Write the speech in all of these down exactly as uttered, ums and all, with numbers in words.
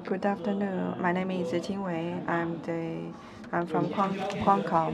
Good afternoon. My name is Qing Wei. I'm the I'm from Qual Qualcomm.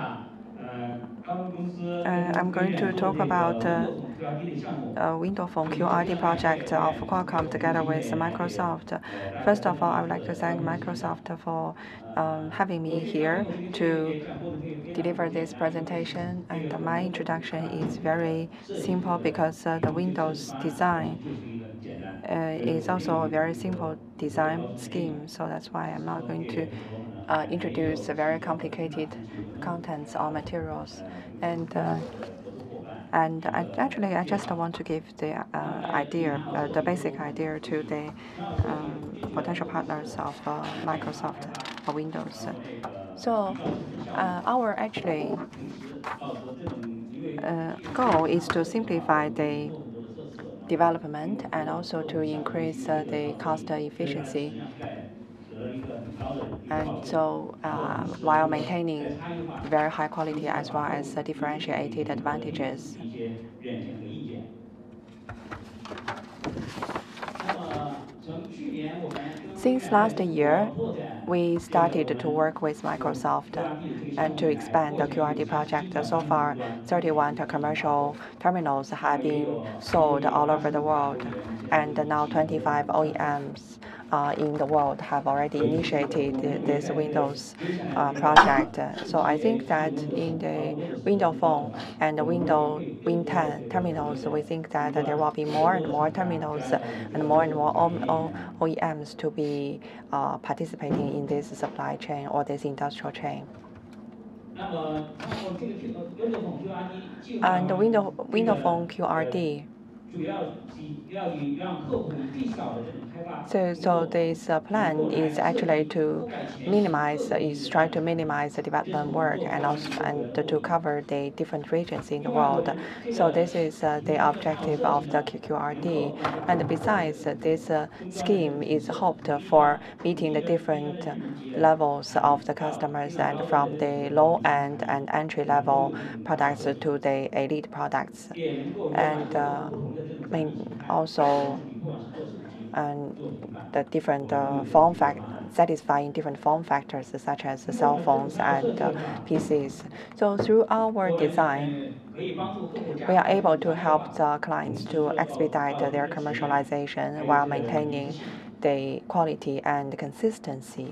Uh, I'm going to talk about uh, uh, Windows Phone Q R D project of Qualcomm together with Microsoft. First of all, I would like to thank Microsoft for um, having me here to deliver this presentation. And my introduction is very simple because uh, the Windows design uh, is also a very simple design scheme. So that's why I'm not going to uh, introduce very complicated contents or materials. And uh, and I, actually, I just want to give the uh, idea, uh, the basic idea to the um, potential partners of uh, Microsoft or Windows. So uh, our actually uh, goal is to simplify the development and also to increase uh, the cost efficiency. And so uh, while maintaining very high quality as well as uh, differentiated advantages. Since last year, we started to work with Microsoft and to expand the Q R D project. So far, thirty-one commercial terminals have been sold all over the world, and now twenty-five O E Ms uh, in the world have already initiated this Windows uh, project. So I think that in the Windows Phone and the Windows Win ten terminals, we think that there will be more and more terminals and more and more O E Ms to be uh, participating in this supply chain or this industrial chain. And the Windows Windows Phone Q R D. So, so this uh, plan is actually to minimize, uh, is try to minimize the development work and also and to cover the different regions in the world. So this is uh, the objective of the Q R D. And besides, uh, this uh, scheme is hoped for meeting the different levels of the customers and from the low end and entry level products to the elite products. And uh, also and the different uh, form fact satisfying different form factors such as cell phones and uh, P Cs. So through our design, we are able to help the clients to expedite their commercialization while maintaining the quality and consistency.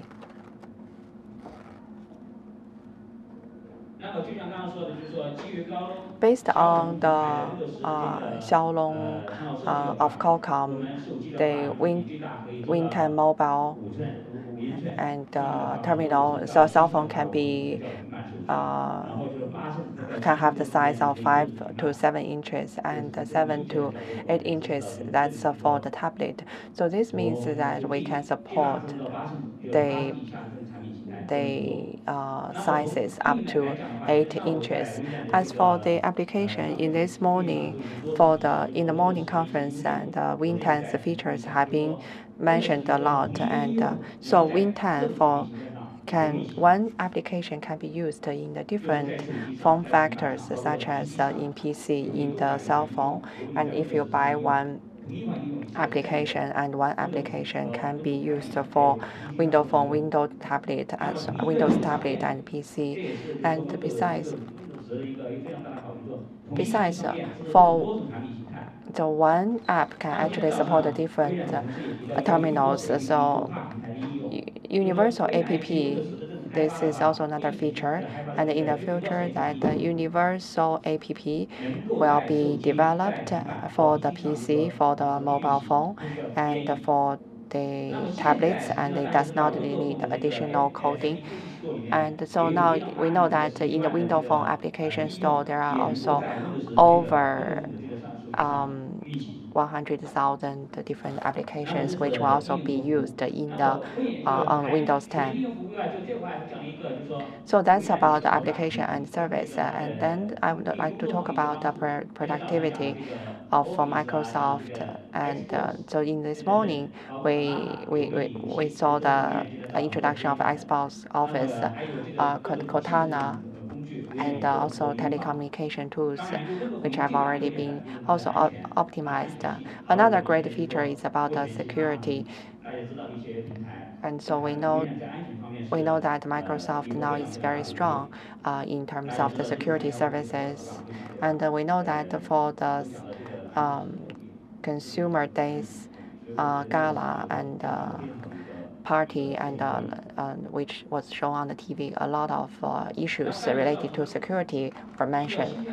Based on the uh, Xiaolong uh, of Qualcomm, the Win Win ten mobile and uh, terminal, so cell phone can be uh, can have the size of five to seven inches and seven to eight inches. That's uh, for the tablet. So this means that we can support the the uh, sizes up to eight inches. As for the application in this morning, for the in the morning conference, and uh, Win ten's features have been mentioned a lot, and uh, so Win ten for can one application can be used in the different form factors, such as uh, in P C, in the cell phone, and if you buy one application and one application can be used for Windows Phone, Windows tablet, as Windows tablet and P C, and besides, besides uh, for the one app can actually support the different uh, terminals. So universal app, this is also another feature. And in the future, that the universal app will be developed for the P C, for the mobile phone, and for the tablets, and it does not need additional coding. And so now we know that in the Windows Phone application store, there are also over um, one hundred thousand different applications, which will also be used in the uh, on Windows ten. So that's about the application and service. And then I would like to talk about the productivity of uh, Microsoft. And uh, so in this morning, we, we, we, we saw the introduction of Xbox Office, uh, Cortana, and uh, also telecommunication tools, which have already been also op optimized. Another great feature is about the security. And so we know we know that Microsoft now is very strong uh, in terms of the security services, and uh, we know that for the um, consumer days uh, gala and uh, party and uh, uh, which was shown on the T V, a lot of uh, issues related to security were mentioned.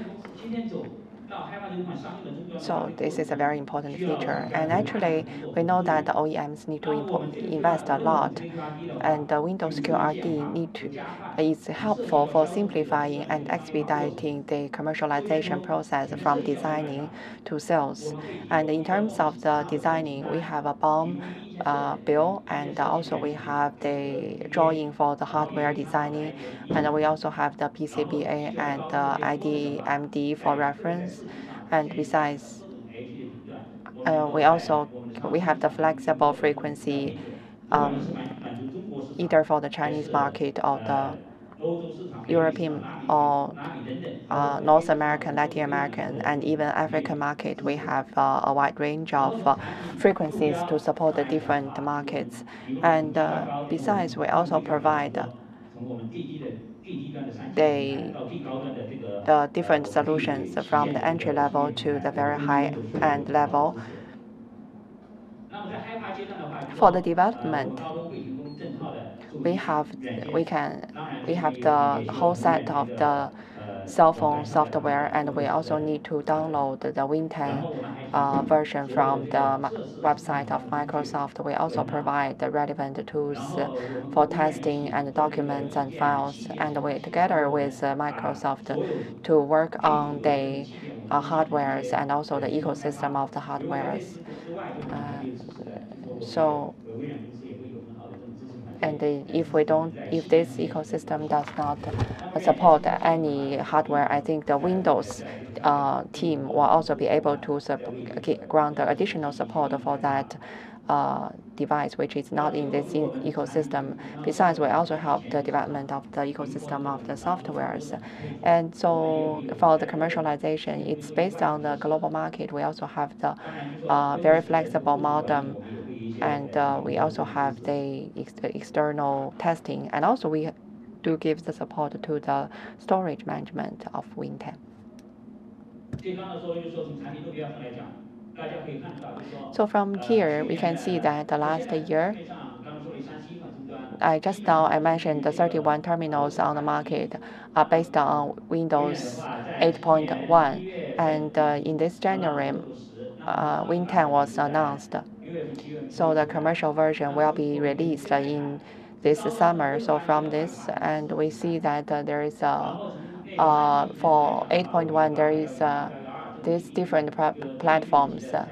So this is a very important feature. And actually, we know that the O E Ms need to invest a lot, and the Windows Q R D need to, is helpful for simplifying and expediting the commercialization process from designing to sales. And in terms of the designing, we have a BOM uh, bill, and also we have the drawing for the hardware designing, and we also have the P C B A and the I D M D for reference. And besides, uh, we also we have the flexible frequency, um, either for the Chinese market or the European or uh, North American, Latin American, and even African market. We have uh, a wide range of uh, frequencies to support the different markets. And uh, besides, we also provide the the different solutions from the entry level to the very high end level. For the development, we have we can we have the whole set of the cell phone software, and we also need to download the Win ten uh, version from the website of Microsoft. We also provide the relevant tools for testing and documents and files, and we together with uh, Microsoft to work on the uh, hardwares and also the ecosystem of the hardwares. Uh, so and if we don't, if this ecosystem does not support any hardware, I think the Windows uh, team will also be able to grant additional support for that uh, device, which is not in this in ecosystem. Besides, we also help the development of the ecosystem of the softwares. And so for the commercialization, it's based on the global market. We also have the uh, very flexible modem, and uh, we also have the ex external testing, and also we do give the support to the storage management of Win ten. So from here, we can see that the last year, I just now I mentioned the thirty-one terminals on the market are based on Windows eight point one, and uh, in this January, uh, Win ten was announced. So the commercial version will be released in this summer. So from this, and we see that uh, there is a uh, for eight point one there is uh, these different platforms uh,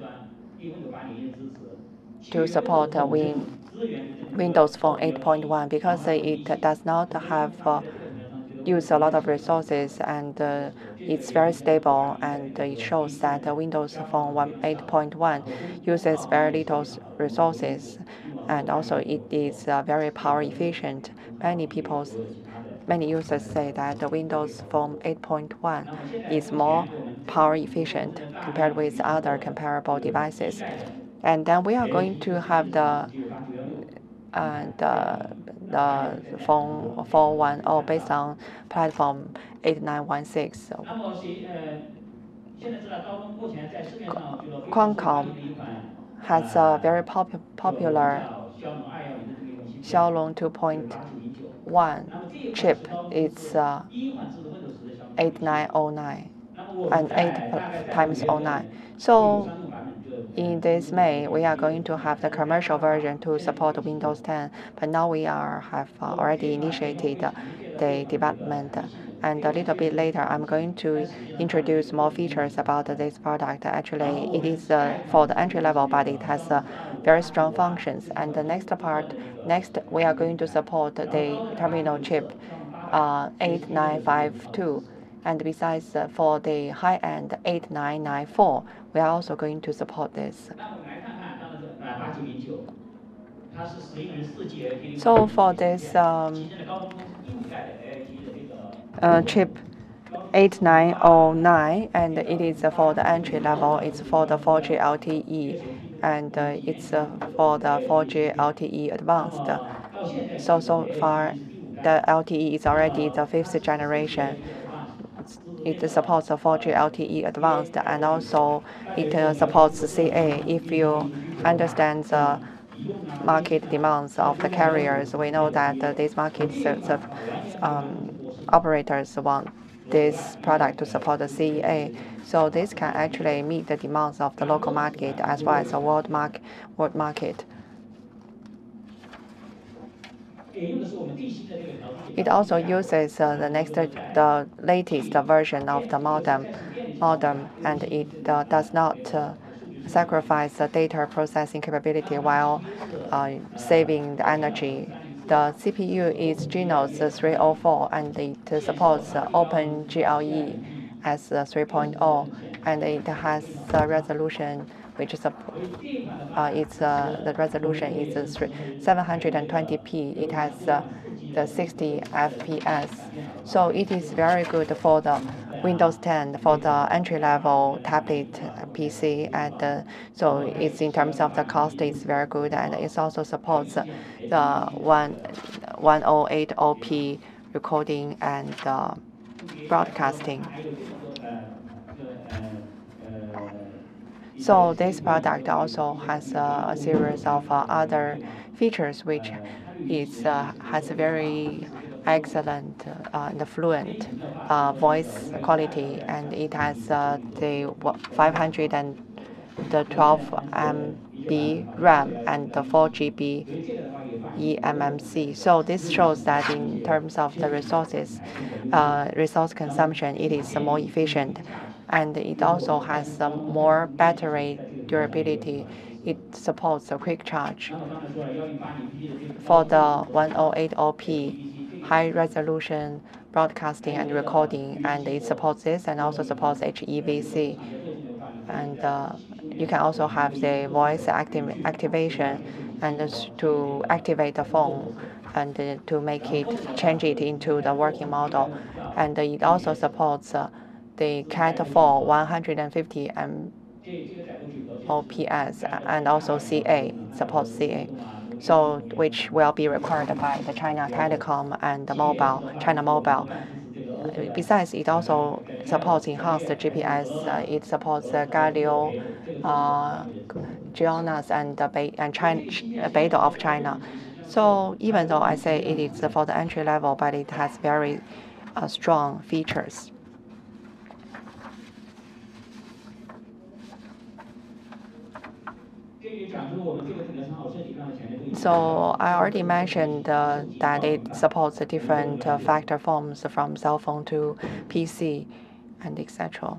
to support uh, Win Windows Phone eight point one, because it does not have uh, use a lot of resources, and uh, it's very stable, and it shows that uh, Windows Phone eight point one uses very little resources, and also it is uh, very power efficient. Many people, many users say that the Windows Phone eight point one is more power efficient compared with other comparable devices. And then we are going to have the and uh, the phone four one zero based on platform eight nine one six. So Qualcomm has a very pop popular Xiaolong two point one chip. It's uh, eight nine zero nine and eight times zero nine. So in this May, we are going to have the commercial version to support Windows ten, but now we are have uh, already initiated uh, the development. And a little bit later, I'm going to introduce more features about this product. Actually, it is uh, for the entry level, but it has uh, very strong functions. And the next part, next we are going to support the terminal chip uh, eight nine five two. And besides, uh, for the high-end eight nine nine four, we are also going to support this. So for this um, uh, chip eight nine zero nine, and it is for the entry level. It's for the four G L T E, and uh, it's uh, for the four G L T E advanced. So, so far, the L T E is already the fifth generation. It supports the four G L T E advanced, and also it uh, supports C A. If you understand the market demands of the carriers, we know that uh, these market um, operators want this product to support the C E A. So this can actually meet the demands of the local market as well as the world, mark, world market. It also uses uh, the next, the latest version of the modem, modem, and it uh, does not uh, sacrifice the data processing capability while uh, saving the energy. The C P U is Genos three oh four, and it supports uh, OpenGLE as uh, three point oh, and it has a resolution which is a, uh, it's uh, the resolution is uh, seven hundred twenty p. It has uh, the sixty F P S, so it is very good for the Windows ten, for the entry-level tablet P C, and uh, so it's in terms of the cost, it's very good, and it also supports the one oh eight oh p recording and uh, broadcasting. So this product also has uh, a series of uh, other features which is uh, has very excellent uh, and fluent uh, voice quality, and it has uh, the five hundred twelve M B RAM and the four G B E M M C. So this shows that in terms of the resources, uh, resource consumption, it is more efficient, and it also has uh, more battery durability. It supports a quick charge. For the one oh eight oh p high resolution broadcasting and recording, and it supports this and also supports H E V C. And uh, you can also have the voice activ activation and to activate the phone and uh, to make it, change it into the working model. And it also supports uh, the Cat four one hundred fifty M O P S and also C A, supports C A. So which will be required by the China Telecom and the mobile, China Mobile. Besides, it also supports enhanced G P S. Uh, it supports uh, Galileo, uh, GLONASS, and uh, Be and China, Beidou of China. So even though I say it is for the entry level, but it has very uh, strong features. So I already mentioned uh, that it supports the different uh, factor forms from cell phone to P C and et cetera.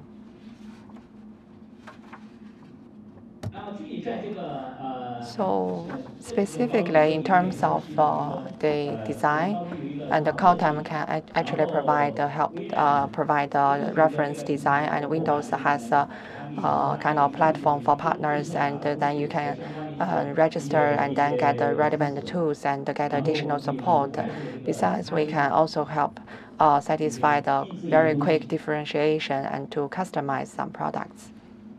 So specifically in terms of uh, the design, and the Qualcomm can actually provide the help, uh, provide the reference design, and Windows has a uh, kind of platform for partners, and then you can uh, register and then get the relevant tools and get additional support. Besides, we can also help uh, satisfy the very quick differentiation and to customize some products.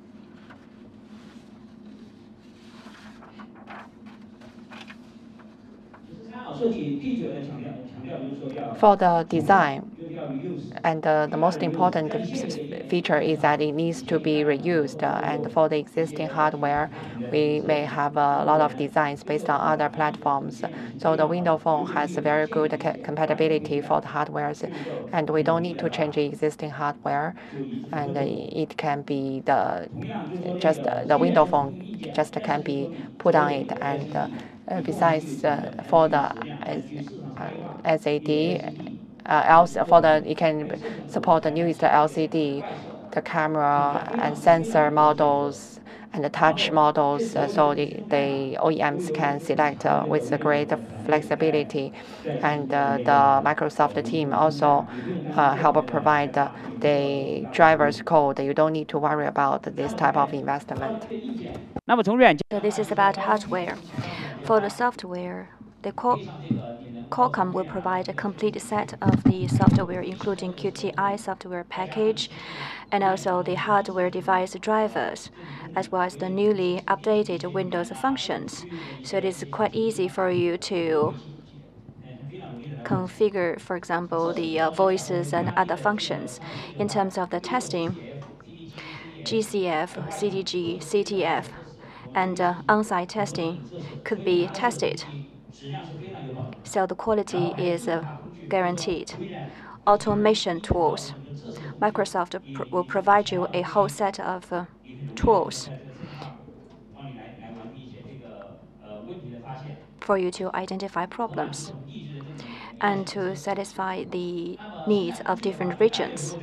For the design, and uh, the most important feature is that it needs to be reused. Uh, and for the existing hardware, we may have a lot of designs based on other platforms. So the Windows Phone has very good compatibility for the hardwares, and we don't need to change the existing hardware. And uh, it can be the just uh, the Windows Phone just can be put on it. And uh, uh, besides, uh, for the uh, S A D. Uh, for the, it can support the newest L C D, the camera and sensor models and the touch models, uh, so the, the O E Ms can select uh, with the great flexibility. And uh, the Microsoft team also uh, help provide uh, the driver's code. You don't need to worry about this type of investment. So this is about hardware. For the software, the Qualcomm will provide a complete set of the software, including Q T I software package, and also the hardware device drivers, as well as the newly updated Windows functions. So it is quite easy for you to configure, for example, the uh, voices and other functions. In terms of the testing, G C F, C D G, C T F, and uh, on-site testing could be tested. So the quality is uh, guaranteed. Automation tools. Microsoft pr will provide you a whole set of uh, tools for you to identify problems and to satisfy the needs of different regions.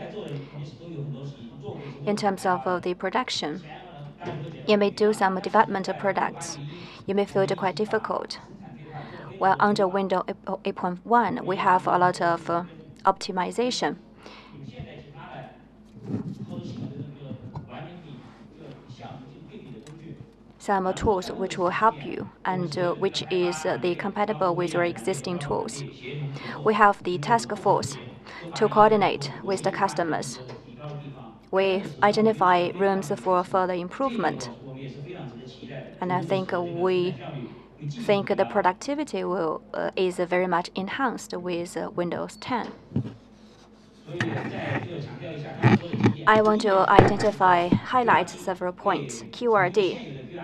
In terms of uh, the production, you may do some development of products. You may feel it quite difficult. While under Windows eight point one, we have a lot of uh, optimization. Some tools which will help you and uh, which is uh, the compatible with your existing tools. We have the task force to coordinate with the customers. We identify rooms for further improvement. And I think uh, we think the productivity will, uh, is very much enhanced with uh, Windows ten. I want to identify, highlight several points. Q R D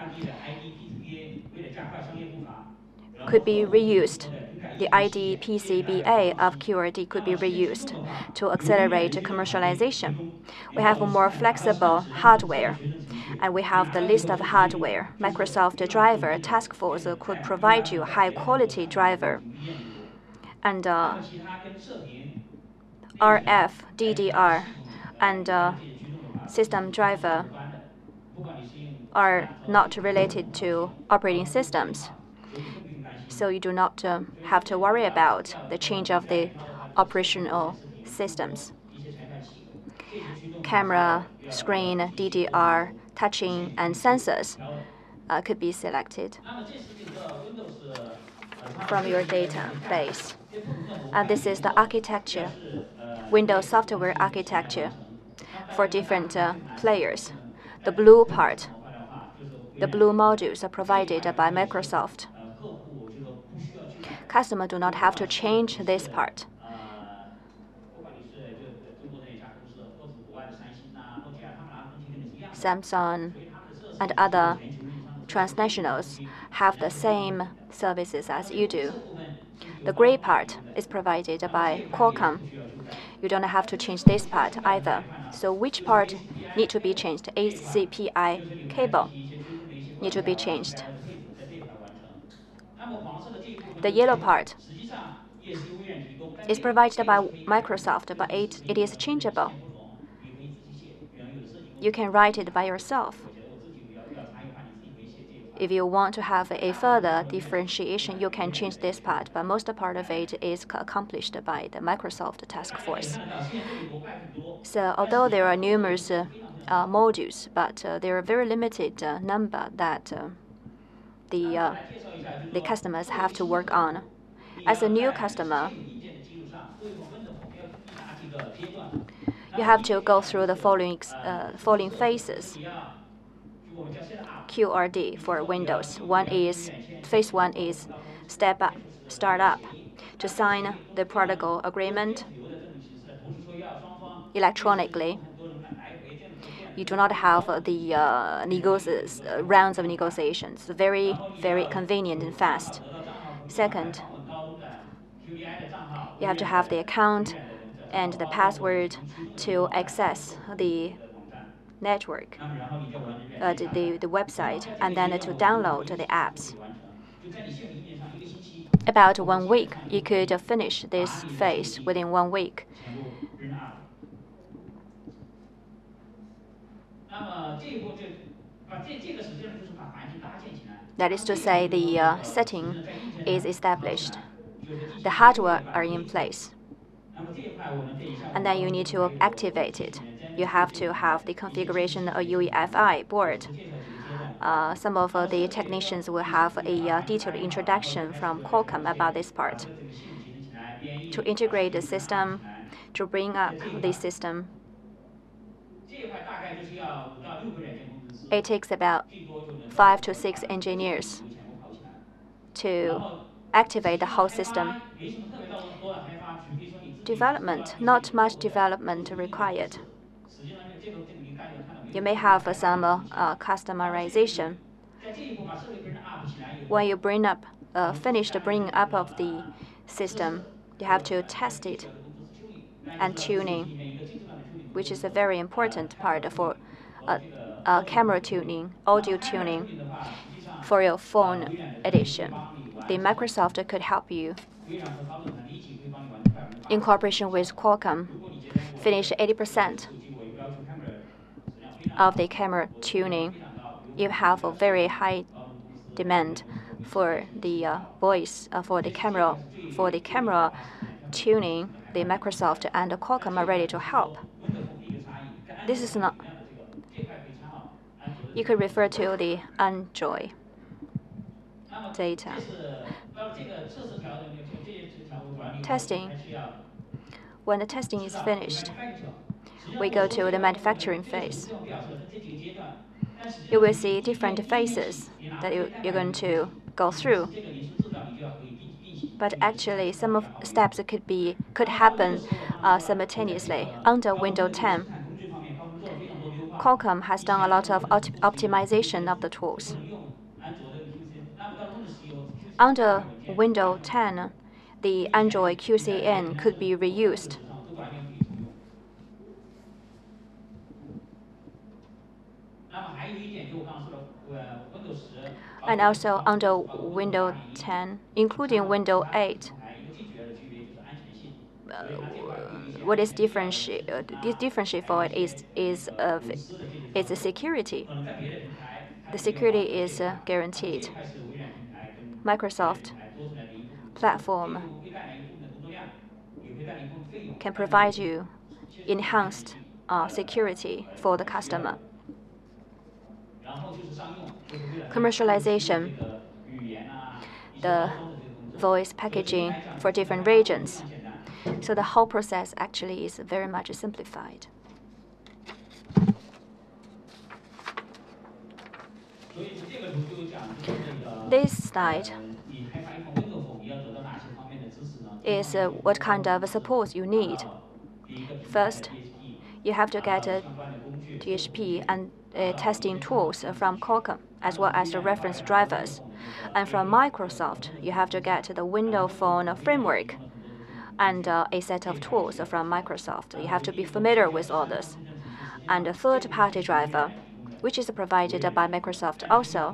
could be reused. The I D P C B A of Q R D could be reused to accelerate commercialization. We have a more flexible hardware, and we have the list of hardware. Microsoft Driver Task Force could provide you high-quality driver, and uh, R F, D D R, and uh, system driver are not related to operating systems. So you do not uh, have to worry about the change of the operational systems. Camera, screen, D D R, touching, and sensors uh, could be selected from your database. Uh, this is the architecture, Windows software architecture for different uh, players. The blue part, the blue modules are provided by Microsoft. Customers do not have to change this part. Samsung and other transnationals have the same services as you do. The gray part is provided by Qualcomm. You don't have to change this part either. So which part need to be changed? A C P I cable need to be changed. The yellow part is provided by Microsoft, but it, it is changeable. You can write it by yourself. If you want to have a further differentiation, you can change this part, but most part of it is accomplished by the Microsoft task force. So although there are numerous uh, uh, modules, but uh, there are very limited uh, number that uh, the, uh, the customers have to work on. As a new customer, you have to go through the following, uh, following phases. Q R D for Windows. One is phase one is step up, start up to sign the protocol agreement electronically. You do not have the uh, uh, rounds of negotiations. Very, very convenient and fast. Second, you have to have the account and the password to access the network, uh, the, the, the website, and then to download the apps. About one week, you could finish this phase within one week. That is to say, the uh, setting is established. The hardware are in place. And then you need to activate it. You have to have the configuration of U E F I board uh, some of uh, the technicians will have a uh, detailed introduction from Qualcomm about this part. To integrate the system, to bring up the system, it takes about five to six engineers to activate the whole system. Development, not much development required. You may have uh, some uh, uh, customization. When you bring up, uh, finish the bringing up of the system, you have to test it and tuning, which is a very important part for uh, uh, camera tuning, audio tuning for your phone edition. The Microsoft could help you in cooperation with Qualcomm finish eighty percent of the camera tuning. You have a very high demand for the uh, voice uh, for the camera for the camera tuning. The Microsoft and the Qualcomm are ready to help. This is not. You could refer to the Android data. Testing. When the testing is finished, we go to the manufacturing phase. You will see different phases that you, you're going to go through. But actually, some of steps could be could happen uh, simultaneously. Under Windows ten, Qualcomm has done a lot of opt optimization of the tools. Under Windows ten, the Android Q C N could be reused. And also under Windows ten, including Windows eight, uh, what is differentiate uh, differentiate for it is is of its security. The security is uh, guaranteed. Microsoft platform can provide you enhanced uh, security for the customer. Commercialization, the voice packaging for different regions. So the whole process actually is very much simplified. This slide is uh, what kind of support you need. First, you have to get a D H P and uh, testing tools from Qualcomm, as well as the reference drivers. And from Microsoft, you have to get the Windows Phone framework and uh, a set of tools from Microsoft. You have to be familiar with all this. And a third-party driver, which is provided by Microsoft also.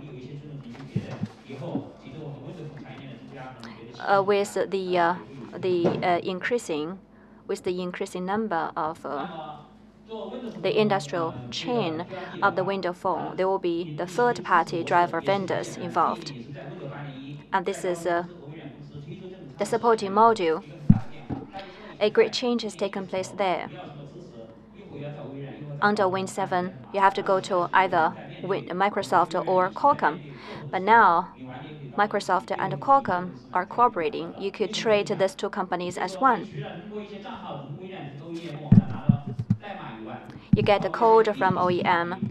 Uh, with the uh, the uh, increasing with the increasing number of uh, the industrial chain of the Windows Phone, there will be the third-party driver vendors involved, and this is uh, the supporting module. A great change has taken place there. Under Win seven, you have to go to either Win Microsoft or Qualcomm, but now Microsoft and Qualcomm are cooperating. You could trade these two companies as one. You get the code from O E M.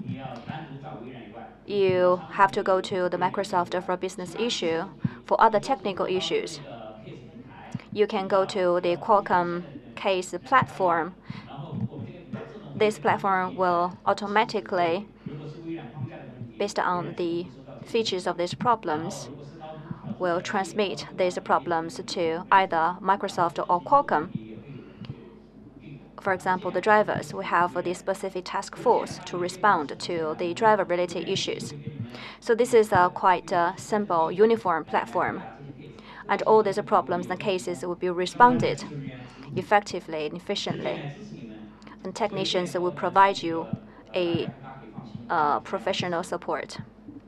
You have to go to the Microsoft for business issue. For other technical issues, you can go to the Qualcomm case platform. This platform will automatically, based on the features of these problems, will transmit these problems to either Microsoft or Qualcomm. For example, the drivers, we have the specific task force to respond to the driver-related issues. So this is a quite a simple, uniform platform. And all these problems and cases will be responded effectively and efficiently. And technicians will provide you a uh, professional support.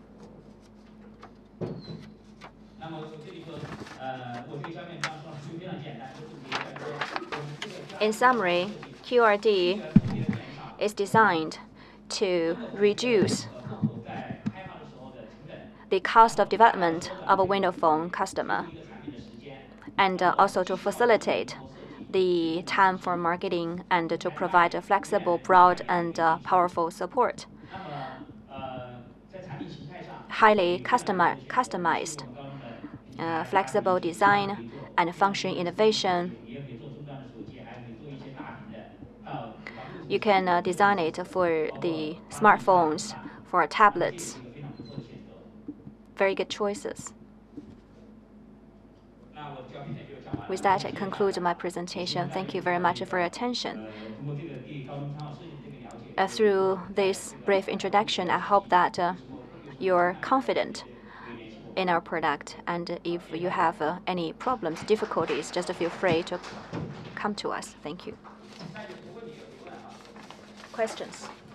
In summary, Q R D is designed to reduce the cost of development of a Windows Phone customer, and uh, also to facilitate the time for marketing and to provide a flexible, broad, and uh, powerful support. Highly customi customized, uh, flexible design, and function innovation. You can uh, design it for the smartphones, for tablets. Very good choices. With that, I conclude my presentation. Thank you very much for your attention. Uh, through this brief introduction, I hope that uh, you're confident in our product, and if you have uh, any problems, difficulties, just feel free to come to us. Thank you. Questions?